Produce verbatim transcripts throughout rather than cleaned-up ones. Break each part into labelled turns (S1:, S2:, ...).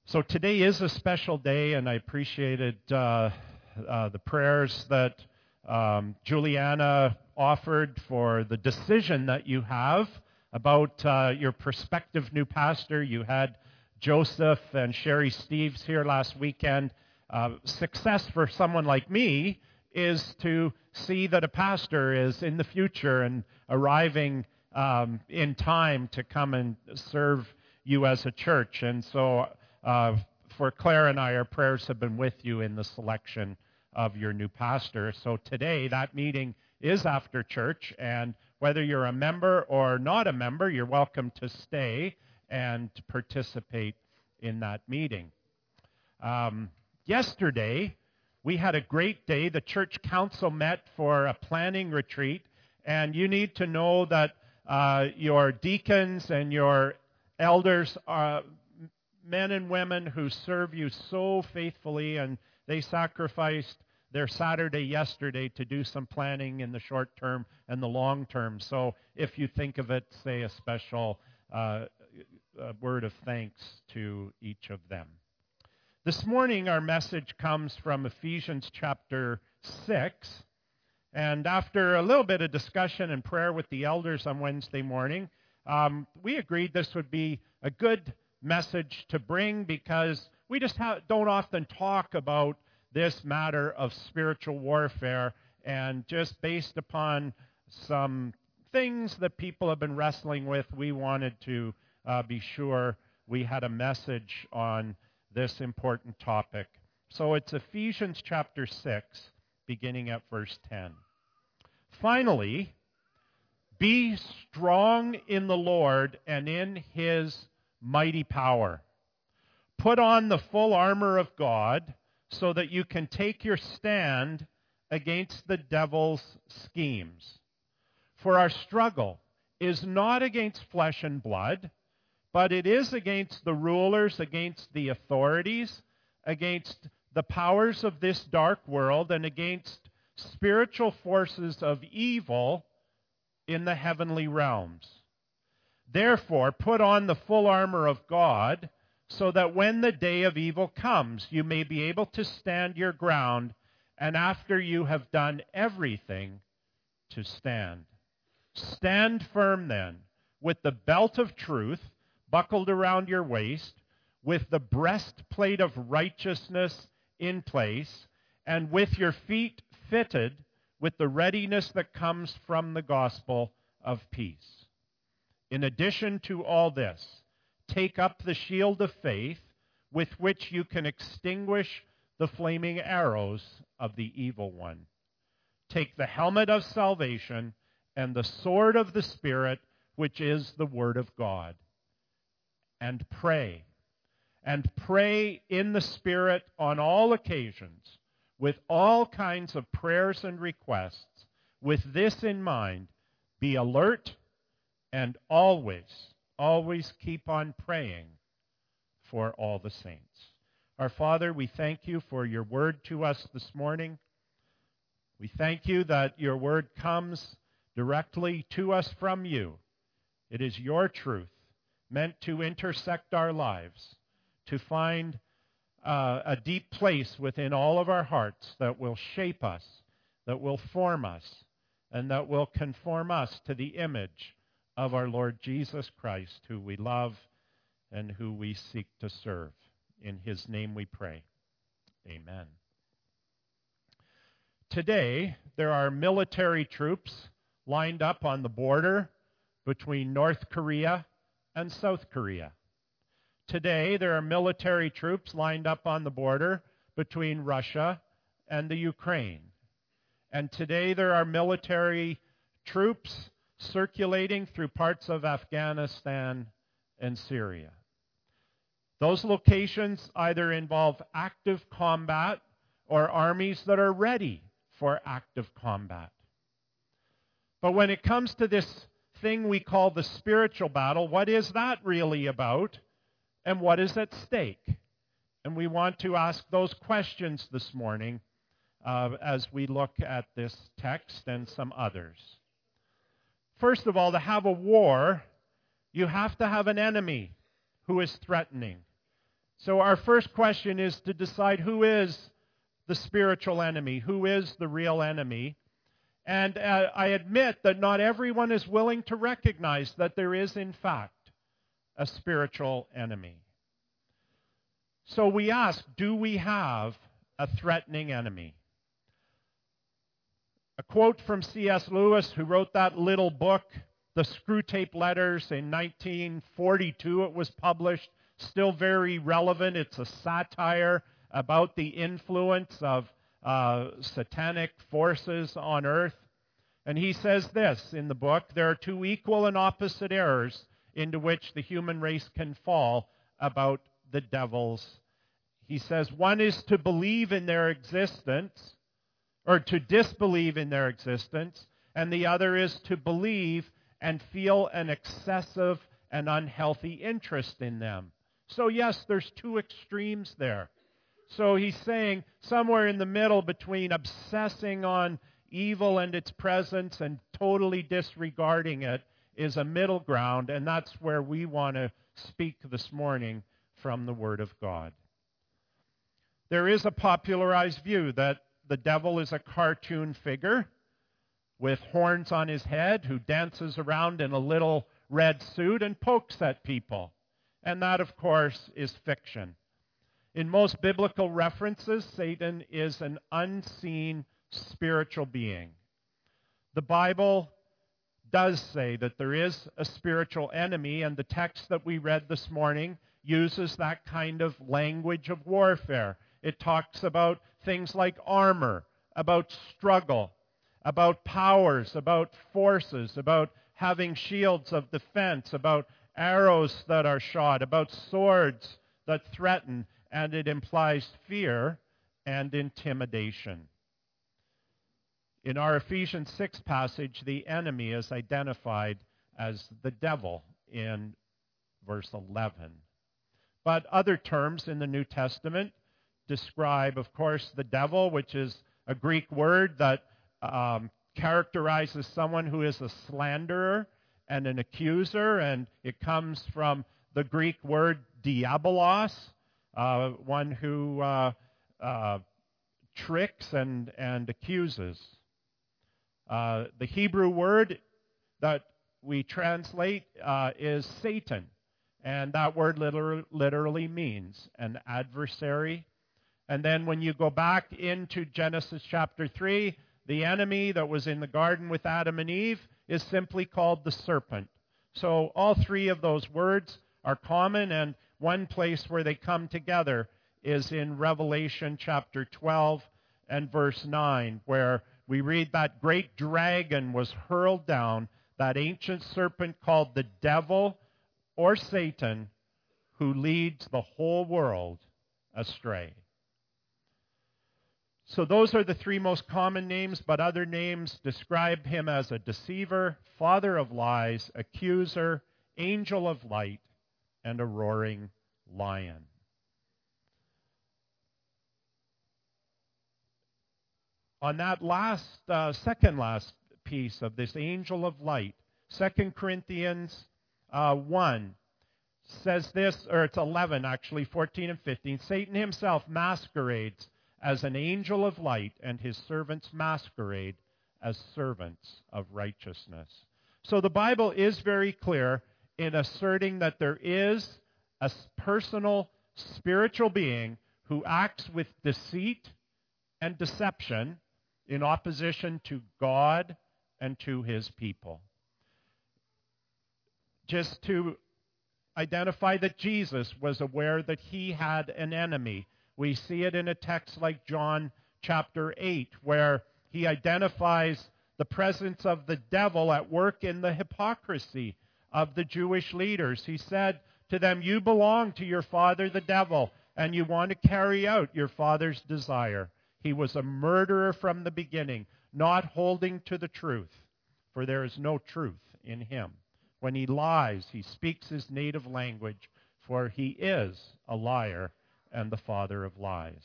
S1: So today is a special day, and I appreciated uh, uh, the prayers that um, Juliana offered for the decision that you have about uh, your prospective new pastor. You had Joseph and Sherry Steves here last weekend. Uh, success for someone like me is to see that a pastor is in the future and arriving um, in time to come and serve you as a church. And so Uh, for Claire and I, our prayers have been with you in the selection of your new pastor. So today, that meeting is after church, and whether you're a member or not a member, you're welcome to stay and participate in that meeting. Um, yesterday, we had a great day. The church council met for a planning retreat, and you need to know that uh, your deacons and your elders are men and women who serve you so faithfully, and they sacrificed their Saturday yesterday to do some planning in the short term and the long term. So if you think of it, say a special uh, a word of thanks to each of them. This morning our message comes from Ephesians chapter six, and after a little bit of discussion and prayer with the elders on Wednesday morning, um, we agreed this would be a good message to bring, because we just ha- don't often talk about this matter of spiritual warfare, and just based upon some things that people have been wrestling with, we wanted to uh, be sure we had a message on this important topic. So it's Ephesians chapter six, beginning at verse ten. Finally, be strong in the Lord and in His mighty power. Put on the full armor of God so that you can take your stand against the devil's schemes. For our struggle is not against flesh and blood, but it is against the rulers, against the authorities, against the powers of this dark world, and against spiritual forces of evil in the heavenly realms. Therefore, put on the full armor of God, so that when the day of evil comes, you may be able to stand your ground, and after you have done everything, to stand. Stand firm then, with the belt of truth buckled around your waist, with the breastplate of righteousness in place, and with your feet fitted with the readiness that comes from the gospel of peace. In addition to all this, take up the shield of faith, with which you can extinguish the flaming arrows of the evil one. Take the helmet of salvation and the sword of the Spirit, which is the Word of God. And pray. And pray in the Spirit on all occasions, with all kinds of prayers and requests. With this in mind, be alert and always, always keep on praying for all the saints. Our Father, we thank you for your word to us this morning. We thank you that your word comes directly to us from you. It is your truth, meant to intersect our lives, to find uh, a deep place within all of our hearts that will shape us, that will form us, and that will conform us to the image of our Lord Jesus Christ, who we love and who we seek to serve. In His name we pray. Amen. Today, there are military troops lined up on the border between North Korea and South Korea. Today, there are military troops lined up on the border between Russia and the Ukraine. And today, there are military troops circulating through parts of Afghanistan and Syria. Those locations either involve active combat or armies that are ready for active combat. But when it comes to this thing we call the spiritual battle, what is that really about, and what is at stake? And we want to ask those questions this morning uh, as we look at this text and some others. First of all, to have a war, you have to have an enemy who is threatening. So our first question is to decide who is the spiritual enemy, who is the real enemy. And uh, I admit that not everyone is willing to recognize that there is, in fact, a spiritual enemy. So we ask, do we have a threatening enemy? A quote from C S Lewis, who wrote that little book, The Screwtape Letters, in nineteen forty-two it was published, still very relevant. It's a satire about the influence of uh, satanic forces on earth. And he says this in the book: there are two equal and opposite errors into which the human race can fall about the devils. He says one is to believe in their existence, or to disbelieve in their existence, and the other is to believe and feel an excessive and unhealthy interest in them. So yes, there's two extremes there. So he's saying somewhere in the middle between obsessing on evil and its presence and totally disregarding it is a middle ground, and that's where we want to speak this morning from the Word of God. There is a popularized view that the devil is a cartoon figure with horns on his head who dances around in a little red suit and pokes at people. And that, of course, is fiction. In most biblical references, Satan is an unseen spiritual being. The Bible does say that there is a spiritual enemy, and the text that we read this morning uses that kind of language of warfare. It talks about things like armor, about struggle, about powers, about forces, about having shields of defense, about arrows that are shot, about swords that threaten, and it implies fear and intimidation. In our Ephesians six passage, the enemy is identified as the devil in verse eleven. But other terms in the New Testament describe, of course, the devil, which is a Greek word that um, characterizes someone who is a slanderer and an accuser, and it comes from the Greek word diabolos, uh, one who uh, uh, tricks and, and accuses. Uh, the Hebrew word that we translate uh, is Satan, and that word literally, literally means an adversary. And then when you go back into Genesis chapter three, the enemy that was in the garden with Adam and Eve is simply called the serpent. So all three of those words are common, and one place where they come together is in Revelation chapter twelve and verse nine, where we read that great dragon was hurled down, that ancient serpent called the devil or Satan, who leads the whole world astray. So those are the three most common names, but other names describe him as a deceiver, father of lies, accuser, angel of light, and a roaring lion. On that last, uh, second last piece of this angel of light, Second Corinthians uh, one says this, or it's eleven actually, fourteen and fifteen. Satan himself masquerades as an angel of light, and his servants masquerade as servants of righteousness. So the Bible is very clear in asserting that there is a personal spiritual being who acts with deceit and deception in opposition to God and to his people. Just to identify that Jesus was aware that he had an enemy. We see it in a text like John chapter eight, where he identifies the presence of the devil at work in the hypocrisy of the Jewish leaders. He said to them, "You belong to your father the devil, and you want to carry out your father's desire." He was a murderer from the beginning, not holding to the truth, for there is no truth in him. When he lies, he speaks his native language, for he is a liar and the father of lies.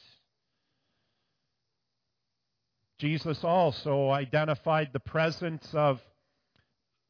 S1: Jesus also identified the presence of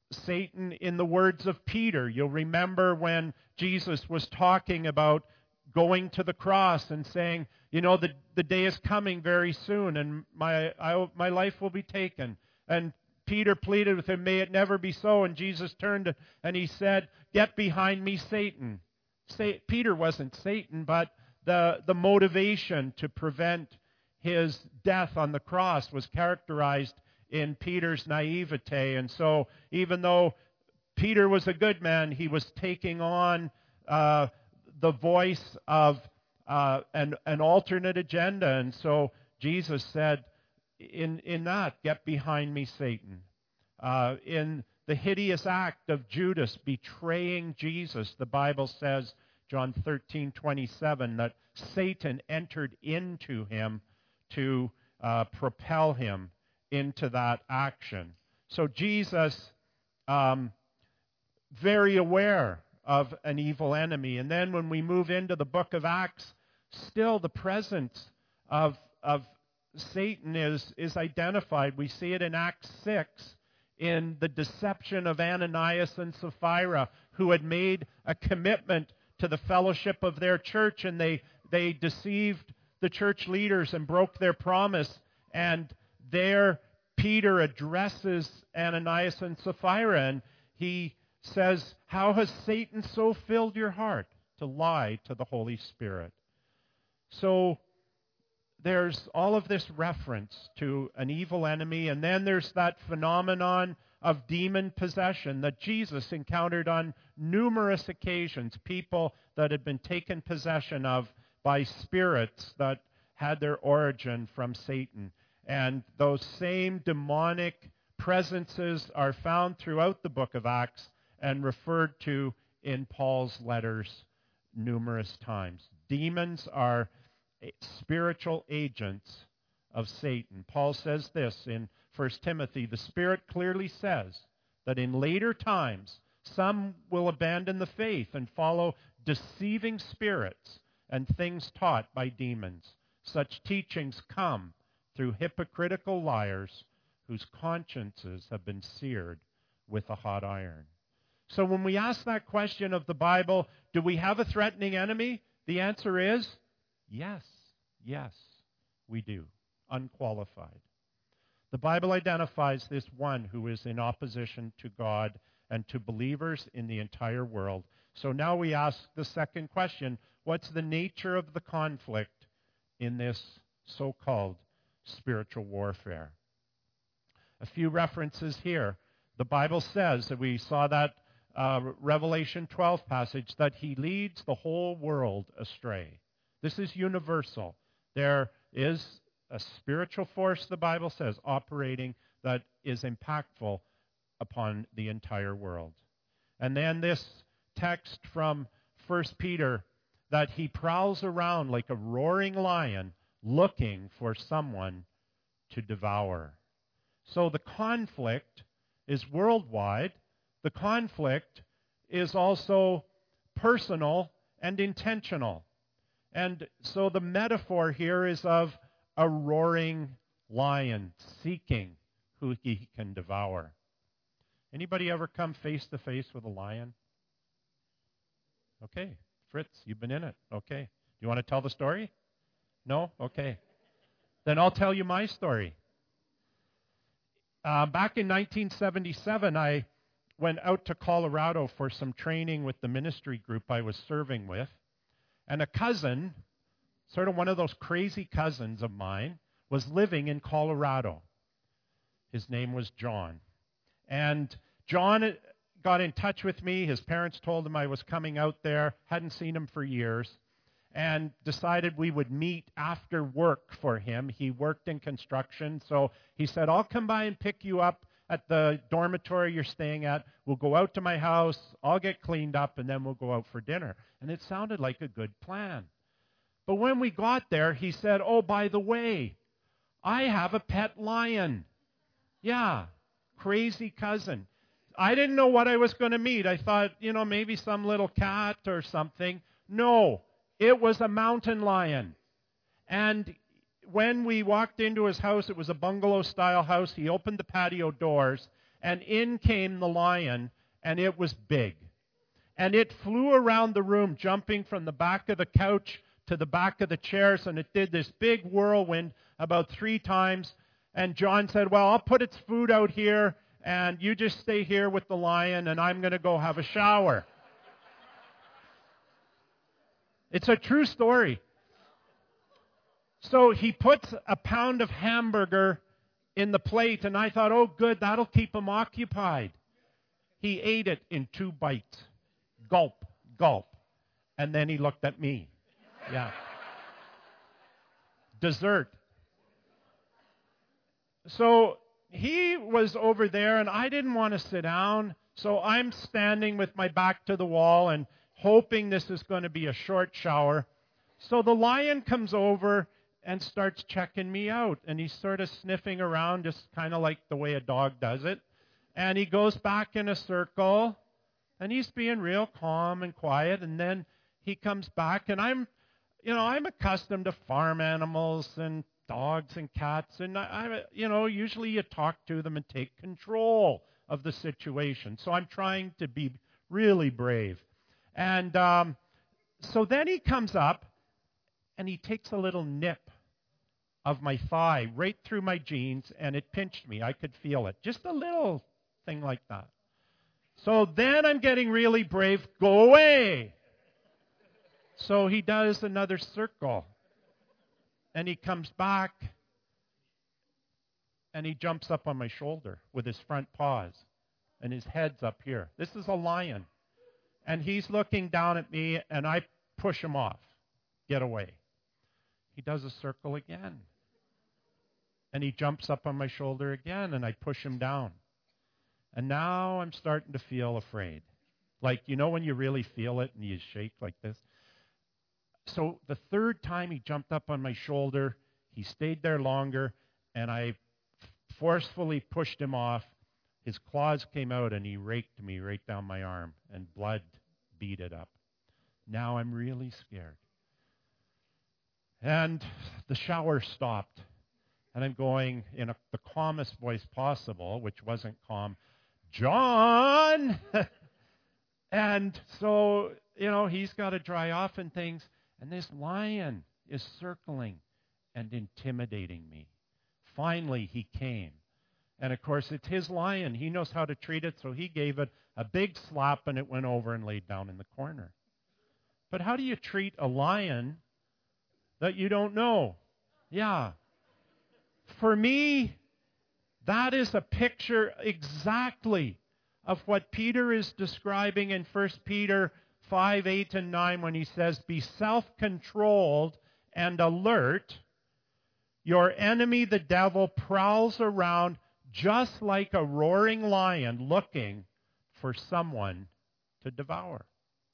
S1: Satan in the words of Peter. You'll remember when Jesus was talking about going to the cross and saying, you know, the, the day is coming very soon and my, I, my life will be taken. And Peter pleaded with him, may it never be so. And Jesus turned and he said, get behind me, Satan. Say, Peter wasn't Satan, but the, the motivation to prevent his death on the cross was characterized in Peter's naivete. And so even though Peter was a good man, he was taking on uh, the voice of uh, an, an alternate agenda. And so Jesus said, in, in that, get behind me, Satan. Uh, in the hideous act of Judas betraying Jesus, the Bible says, John thirteen twenty-seven, that Satan entered into him to uh, propel him into that action. So Jesus, um, very aware of an evil enemy. And then when we move into the book of Acts, still the presence of, of Satan is, is identified. We see it in Acts six in the deception of Ananias and Sapphira, who had made a commitment to the fellowship of their church, and they, they deceived the church leaders and broke their promise. And there Peter addresses Ananias and Sapphira, and he says, how has Satan so filled your heart to lie to the Holy Spirit? So there's all of this reference to an evil enemy, and then there's that phenomenon of demon possession that Jesus encountered on numerous occasions, people that had been taken possession of by spirits that had their origin from Satan. And those same demonic presences are found throughout the book of Acts and referred to in Paul's letters numerous times. Demons are spiritual agents of Satan. Paul says this in First Timothy, the Spirit clearly says that in later times some will abandon the faith and follow deceiving spirits and things taught by demons. Such teachings come through hypocritical liars whose consciences have been seared with a hot iron. So when we ask that question of the Bible, do we have a threatening enemy? The answer is yes, yes, we do, unqualified. The Bible identifies this one who is in opposition to God and to believers in the entire world. So now we ask the second question, what's the nature of the conflict in this so-called spiritual warfare? A few references here. The Bible says, that we saw that uh, Revelation twelve passage, that he leads the whole world astray. This is universal. There is a spiritual force, the Bible says, operating that is impactful upon the entire world. And then this text from First Peter, that he prowls around like a roaring lion looking for someone to devour. So the conflict is worldwide. The conflict is also personal and intentional. And so the metaphor here is of a roaring lion seeking who he can devour. Anybody ever come face to face with a lion? Okay. Fritz, you've been in it. Okay. You want to tell the story? No? Okay. Then I'll tell you my story. Uh, back in nineteen seventy-seven, I went out to Colorado for some training with the ministry group I was serving with. And a cousin, sort of one of those crazy cousins of mine, was living in Colorado. His name was John. And John got in touch with me. His parents told him I was coming out there, hadn't seen him for years, and decided we would meet after work for him. He worked in construction, so he said, I'll come by and pick you up at the dormitory you're staying at. We'll go out to my house, I'll get cleaned up, and then we'll go out for dinner. And it sounded like a good plan. But when we got there, he said, oh, by the way, I have a pet lion. Yeah, crazy cousin. I didn't know what I was going to meet. I thought, you know, maybe some little cat or something. No, it was a mountain lion. And when we walked into his house, it was a bungalow-style house. He opened the patio doors, and in came the lion, and it was big. And it flew around the room, jumping from the back of the couch to the back of the chairs, and it did this big whirlwind about three times. And John said, well, I'll put its food out here, and you just stay here with the lion, and I'm going to go have a shower. It's a true story. So he puts a pound of hamburger in the plate, and I thought, oh, good, that'll keep him occupied. He ate it in two bites. Gulp, gulp. And then he looked at me. Yeah. Dessert. So he was over there, and I didn't want to sit down. So I'm standing with my back to the wall and hoping this is going to be a short shower. So the lion comes over and starts checking me out. And he's sort of sniffing around, just kind of like the way a dog does it. And he goes back in a circle, and he's being real calm and quiet. And then he comes back, and I'm, you know, I'm accustomed to farm animals and dogs and cats. And, I, I, you know, usually you talk to them and take control of the situation. So I'm trying to be really brave. And um, so then he comes up, and he takes a little nip of my thigh right through my jeans, and it pinched me. I could feel it. Just a little thing like that. So then I'm getting really brave. Go away. So he does another circle. And he comes back, and he jumps up on my shoulder with his front paws, and his head's up here. This is a lion. And he's looking down at me, and I push him off. Get away. He does a circle again. And he jumps up on my shoulder again, and I push him down. And now I'm starting to feel afraid. Like, you know when you really feel it and you shake like this? So the third time he jumped up on my shoulder, he stayed there longer, and I forcefully pushed him off. His claws came out, and he raked me right down my arm, and blood beat it up. Now I'm really scared. And the shower stopped. And I'm going in a, the calmest voice possible, which wasn't calm, John! And so, you know, he's got to dry off and things. And this lion is circling and intimidating me. Finally, he came. And, of course, it's his lion. He knows how to treat it, so he gave it a big slap, and it went over and laid down in the corner. But how do you treat a lion that you don't know? Yeah. For me, that is a picture exactly of what Peter is describing in First Peter five, eight, and nine when he says, be self-controlled and alert. Your enemy, the devil, prowls around just like a roaring lion looking for someone to devour.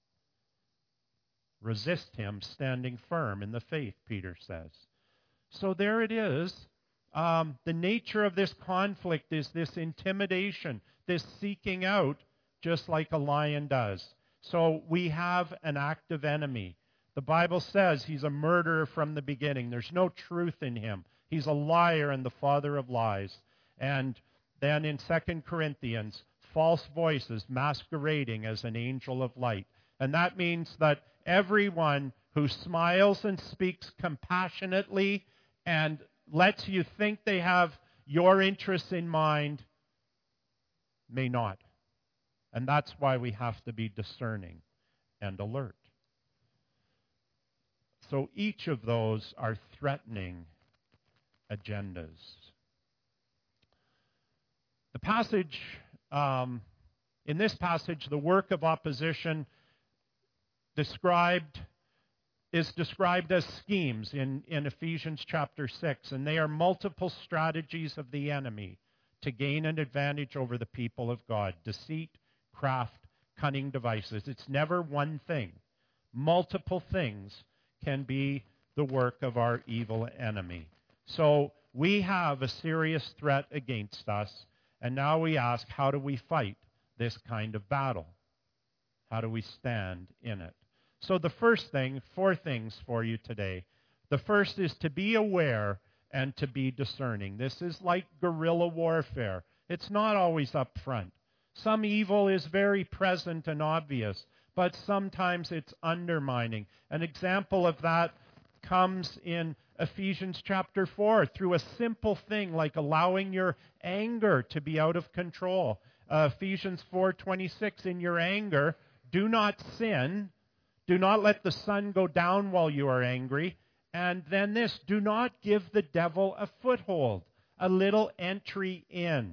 S1: Resist him standing firm in the faith, Peter says. So there it is. Um, the nature of this conflict is this intimidation, this seeking out, just like a lion does. So we have an active enemy. The Bible says he's a murderer from the beginning. There's no truth in him. He's a liar and the father of lies. And then in Second Corinthians, false voices masquerading as an angel of light. And that means that everyone who smiles and speaks compassionately and lets you think they have your interests in mind may not. And that's why we have to be discerning and alert. So each of those are threatening agendas. The passage, um, in this passage, the work of opposition described is described as schemes in, in Ephesians chapter six, and they are multiple strategies of the enemy to gain an advantage over the people of God. Deceit, craft, cunning devices. It's never one thing. Multiple things can be the work of our evil enemy. So we have a serious threat against us, and now we ask, how do we fight this kind of battle? How do we stand in it? So the first thing, four things for you today. The first is to be aware and to be discerning. This is like guerrilla warfare. It's not always up front. Some evil is very present and obvious, but sometimes it's undermining. An example of that comes in Ephesians chapter four through a simple thing like allowing your anger to be out of control. Uh, Ephesians four twenty-six, in your anger, do not sin. Do not let the sun go down while you are angry. And then this, do not give the devil a foothold, a little entry in.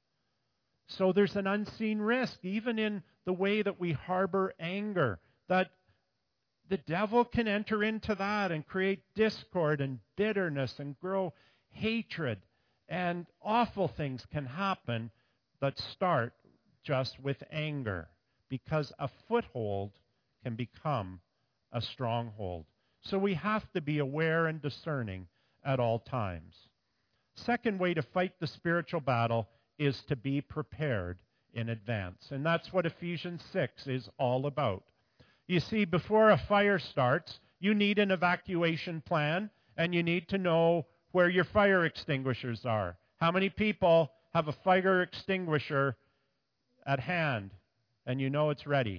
S1: So there's an unseen risk, even in the way that we harbor anger, that the devil can enter into that and create discord and bitterness and grow hatred. And awful things can happen that start just with anger, because a foothold can become a stronghold. So we have to be aware and discerning at all times. Second way to fight the spiritual battle is to be prepared in advance. And that's what Ephesians six is all about. You see, before a fire starts, you need an evacuation plan, and you need to know where your fire extinguishers are. How many people have a fire extinguisher at hand, and you know it's ready?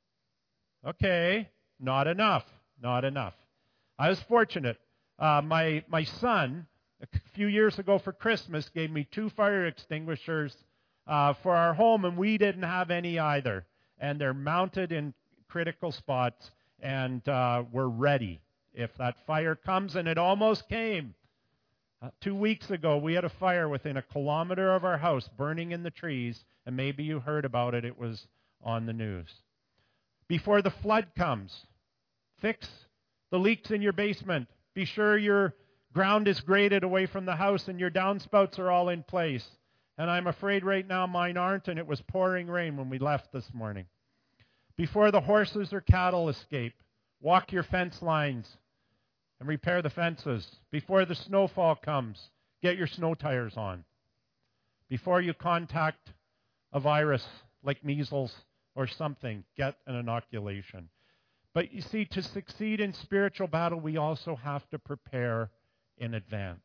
S1: Okay, not enough, not enough. I was fortunate. Uh, my, my son, a few years ago for Christmas, gave me two fire extinguishers uh, for our home, and we didn't have any either. And they're mounted in critical spots, and uh, we're ready if that fire comes, and it almost came. Uh, two weeks ago, we had a fire within a kilometer of our house burning in the trees, and maybe you heard about it. It was on the news. Before the flood comes, fix the leaks in your basement. Be sure your ground is graded away from the house and your downspouts are all in place. And I'm afraid right now mine aren't, and it was pouring rain when we left this morning. Before the horses or cattle escape, walk your fence lines and repair the fences. Before the snowfall comes, get your snow tires on. Before you contact a virus like measles or something, get an inoculation. But you see, to succeed in spiritual battle, we also have to prepare in advance,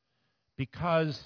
S1: because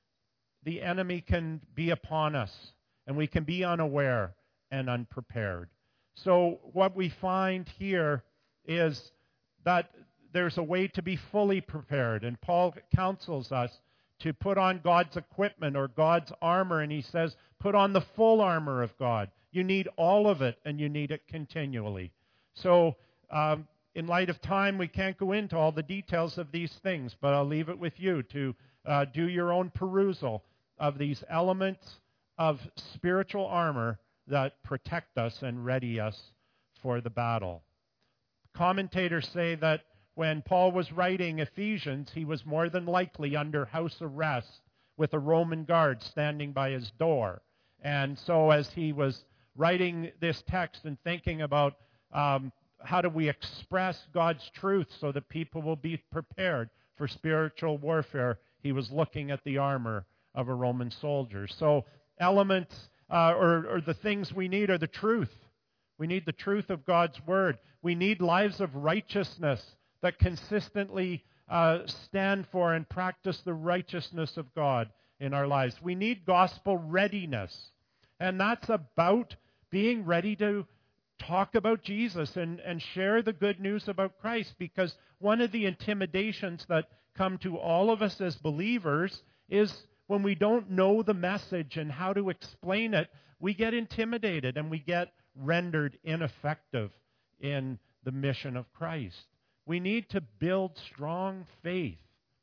S1: the enemy can be upon us, and we can be unaware and unprepared. So what we find here is that there's a way to be fully prepared, and Paul counsels us to put on God's equipment or God's armor, and he says, put on the full armor of God. You need all of it, and you need it continually. So um, in light of time, we can't go into all the details of these things, but I'll leave it with you to uh, do your own perusal of these elements of spiritual armor that protect us and ready us for the battle. Commentators say that when Paul was writing Ephesians, he was more than likely under house arrest with a Roman guard standing by his door. And so as he was writing this text and thinking about um, how do we express God's truth so that people will be prepared for spiritual warfare, he was looking at the armor of a Roman soldier. So elements uh, or, or the things we need are the truth. We need the truth of God's Word. We need lives of righteousness that consistently uh, stand for and practice the righteousness of God in our lives. We need gospel readiness. And that's about being ready to talk about Jesus and, and share the good news about Christ, because one of the intimidations that come to all of us as believers is when we don't know the message and how to explain it, we get intimidated and we get rendered ineffective in the mission of Christ. We need to build strong faith.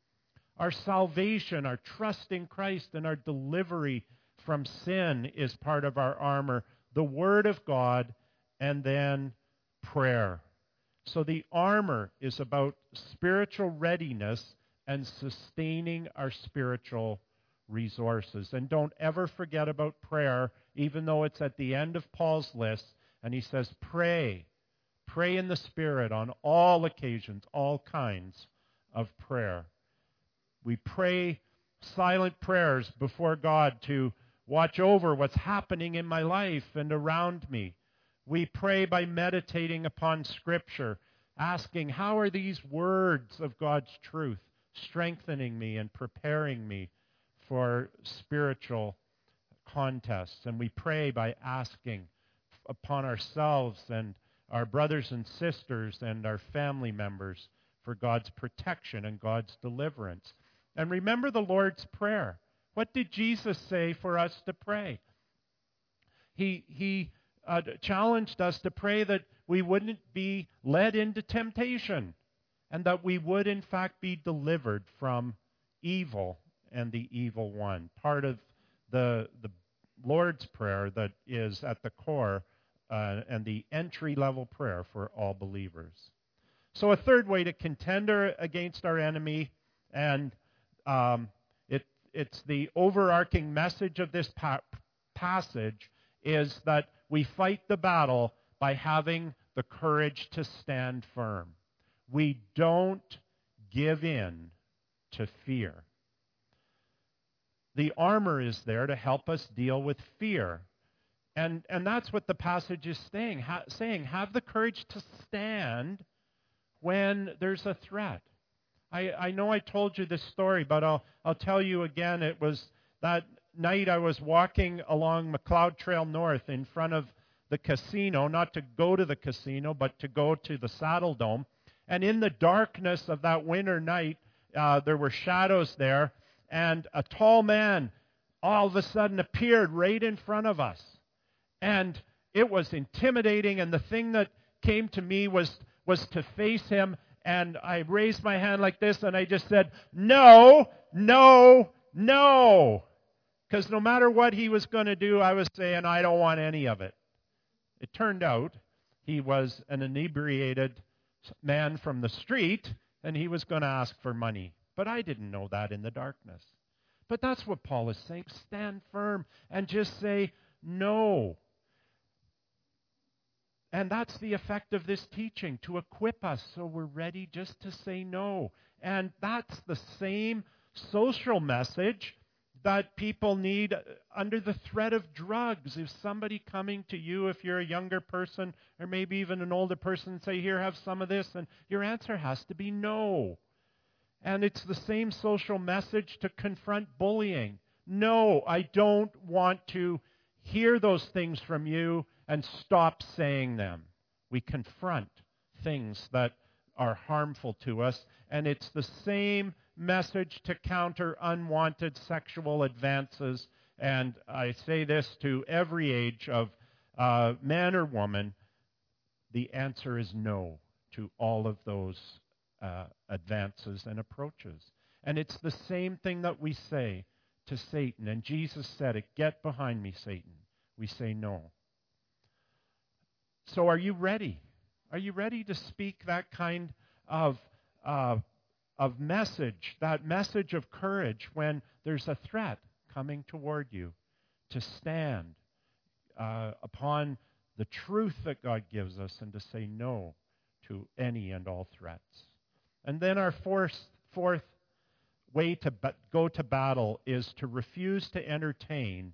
S1: Our salvation, our trust in Christ, and our delivery from sin is part of our armor. The Word of God, and then prayer. So the armor is about spiritual readiness and sustaining our spiritual resources. And don't ever forget about prayer, even though it's at the end of Paul's list. And he says, pray. Pray in the Spirit on all occasions, all kinds of prayer. We pray silent prayers before God to watch over what's happening in my life and around me. We pray by meditating upon Scripture, asking, how are these words of God's truth strengthening me and preparing me for spiritual contests? And we pray by asking upon ourselves and our brothers and sisters and our family members for God's protection and God's deliverance. And remember the Lord's Prayer. What did Jesus say for us to pray? He, he uh, challenged us to pray that we wouldn't be led into temptation and that we would, in fact, be delivered from evil and the evil one. Part of the, the Lord's Prayer that is at the core uh, and the entry-level prayer for all believers. So a third way to contend against our enemy, and um, it, it's the overarching message of this pa- passage, is that we fight the battle by having the courage to stand firm. We don't give in to fear. The armor is there to help us deal with fear. And, and that's what the passage is saying. Ha, saying, have the courage to stand when there's a threat. I, I know I told you this story, but I'll, I'll tell you again. It was that night I was walking along McLeod Trail North in front of the casino, not to go to the casino, but to go to the Saddle Dome. And in the darkness of that winter night, uh, there were shadows there, and a tall man all of a sudden appeared right in front of us. And it was intimidating, and the thing that came to me was, was to face him, and I raised my hand like this, and I just said, no, no, no. Because no matter what he was going to do, I was saying, I don't want any of it. It turned out he was an inebriated man from the street, and he was going to ask for money. But I didn't know that in the darkness. But that's what Paul is saying. Stand firm and just say no. And that's the effect of this teaching, to equip us so we're ready just to say no. And that's the same social message that people need under the threat of drugs. If somebody coming to you, if you're a younger person or maybe even an older person, say, here, have some of this, and your answer has to be no. And it's the same social message to confront bullying. No, I don't want to hear those things from you, and stop saying them. We confront things that are harmful to us, and it's the same message to counter unwanted sexual advances. And I say this to every age of uh, man or woman, the answer is no to all of those uh, advances and approaches. And it's the same thing that we say to Satan. And Jesus said it, get behind me, Satan. We say no. So are you ready? Are you ready to speak that kind of uh, of message, that message of courage when there's a threat coming toward you, to stand uh, upon the truth that God gives us and to say no to any and all threats? And then our fourth, fourth way to ba- go to battle is to refuse to entertain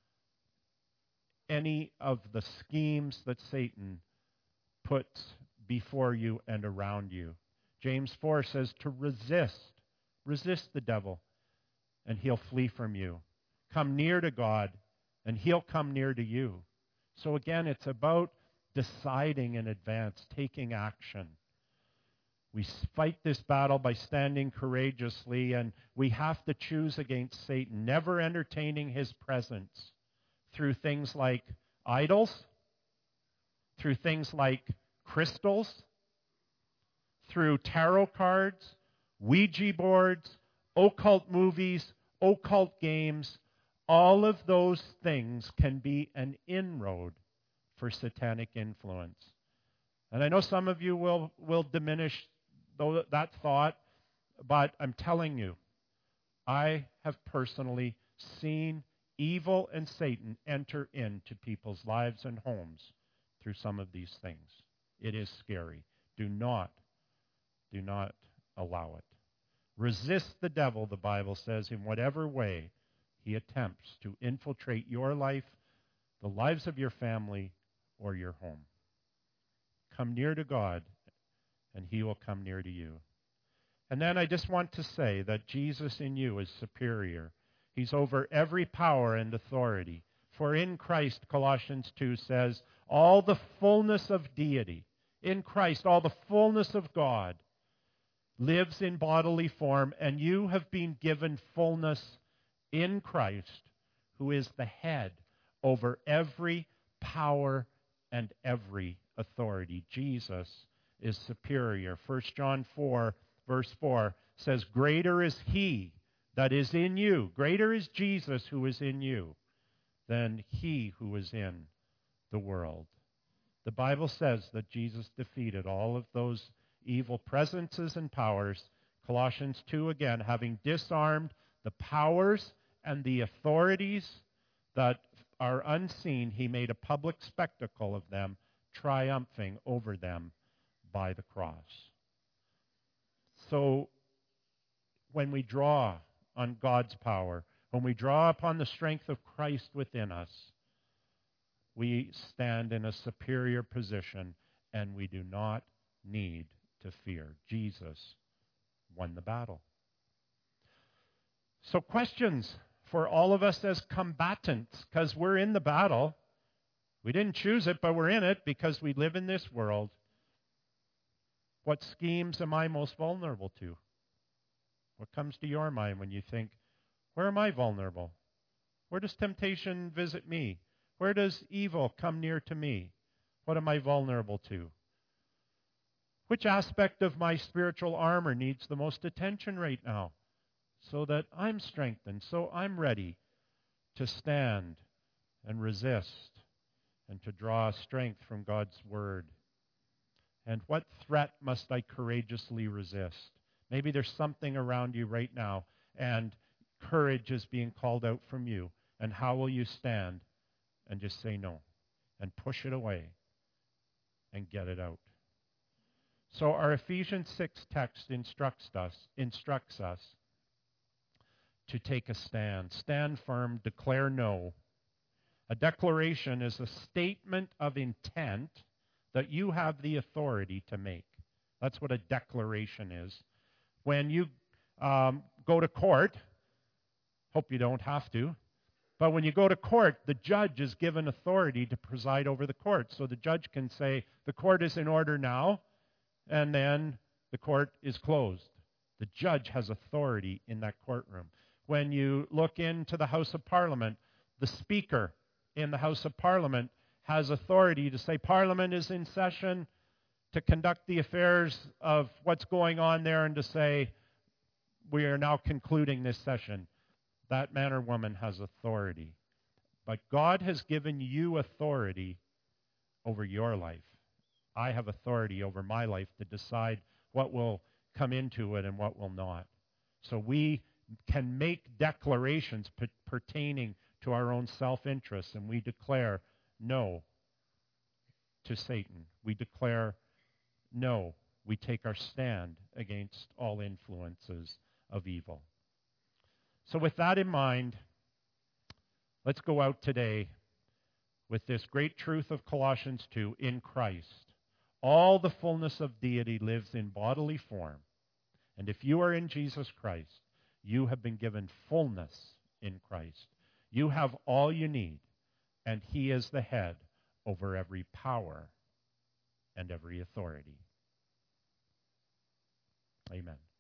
S1: any of the schemes that Satan puts before you and around you. James four says to resist. Resist the devil, and he'll flee from you. Come near to God, and he'll come near to you. So again, it's about deciding in advance, taking action. We fight this battle by standing courageously, and we have to choose against Satan, never entertaining his presence through things like idols, through things like crystals, through tarot cards, Ouija boards, occult movies, occult games. All of those things can be an inroad for satanic influence. And I know some of you will, will diminish that thought, but I'm telling you, I have personally seen evil and Satan enter into people's lives and homes through some of these things. It is scary. Do not, do not allow it. Resist the devil, the Bible says, in whatever way he attempts to infiltrate your life, the lives of your family, or your home. Come near to God, and he will come near to you. And then I just want to say that Jesus in you is superior. He's over every power and authority. For in Christ, Colossians two says, all the fullness of deity, in Christ, all the fullness of God lives in bodily form, and you have been given fullness in Christ, who is the head over every power and every authority. Jesus is superior. First John four, verse four says, greater is he that is in you, greater is Jesus who is in you, than he who is in the world. The Bible says that Jesus defeated all of those evil presences and powers. Colossians two again, having disarmed the powers and the authorities that are unseen, he made a public spectacle of them, triumphing over them by the cross. So when we draw on God's power, when we draw upon the strength of Christ within us, we stand in a superior position, and we do not need to fear. Jesus won the battle. So questions for all of us as combatants, because we're in the battle. We didn't choose it, but we're in it because we live in this world. What schemes am I most vulnerable to? What comes to your mind when you think, where am I vulnerable? Where does temptation visit me? Where does evil come near to me? What am I vulnerable to? Which aspect of my spiritual armor needs the most attention right now, so that I'm strengthened, so I'm ready to stand and resist and to draw strength from God's Word? And what threat must I courageously resist? Maybe there's something around you right now, and courage is being called out from you. And how will you stand and just say no and push it away and get it out? So our Ephesians six text instructs us, instructs us to take a stand. Stand firm, declare no. A declaration is a statement of intent that you have the authority to make. That's what a declaration is. When you um, go to court, hope you don't have to, but when you go to court, the judge is given authority to preside over the court. So the judge can say, the court is in order now, and then the court is closed. The judge has authority in that courtroom. When you look into the House of Parliament, the Speaker in the House of Parliament has authority to say Parliament is in session, to conduct the affairs of what's going on there, and to say, we are now concluding this session. That man or woman has authority. But God has given you authority over your life. I have authority over my life to decide what will come into it and what will not. So we can make declarations p- pertaining to our own self-interest, and we declare no to Satan. We declare no. We take our stand against all influences of evil. So with that in mind, let's go out today with this great truth of Colossians two. In Christ, all the fullness of deity lives in bodily form. And if you are in Jesus Christ, you have been given fullness in Christ. You have all you need, and He is the head over every power and every authority. Amen.